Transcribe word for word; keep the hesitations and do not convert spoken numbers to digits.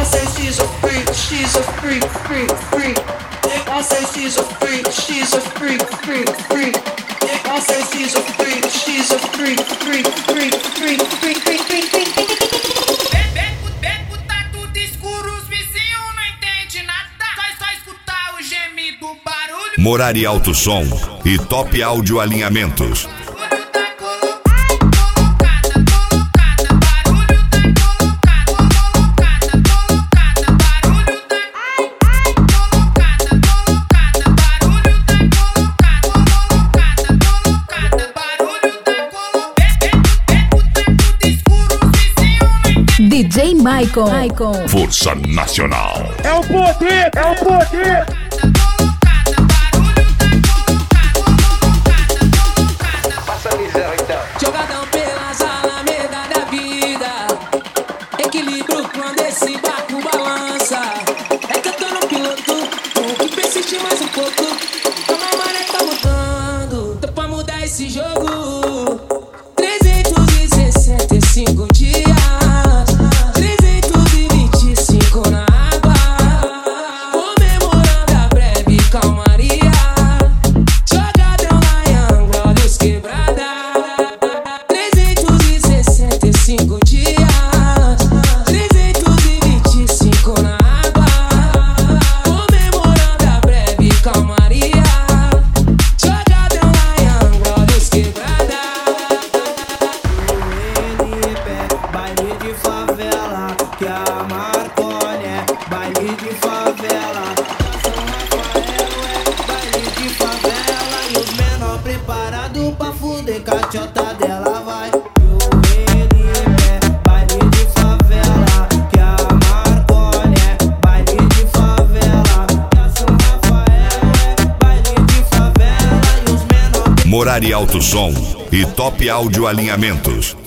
say she's a freak, she's a freak, freak, freak. I say she's a freak, she's a freak, freak, freak. I say she's a freak, she's a freak, freak, freak, freak, freak, freak, freak, freak. Beco tá tudo escuro, os vizinhos não entendem nada. Só, só escutar o gemido, barulho. Morari Alto Som e Top Áudio Alinhamentos. D J Maicon. Maicon. Força Nacional. É o poder, é o poder. Passa a miséria então. Jogadão pelas alamedas da vida. Equilíbrio quando esse barco balança. É que eu tô no piloto, tenho que persistir mais um pouco. Como a maré tá mudando, tô pra mudar esse jogo. trezentos e sessenta e cinco dias. Preparado pra fuder, cachota dela vai. O N é baile de favela, que a Marconi é baile de favela, que a São Rafael é baile de favela e os menores. Morari Alto Som e Top Áudio Alinhamentos.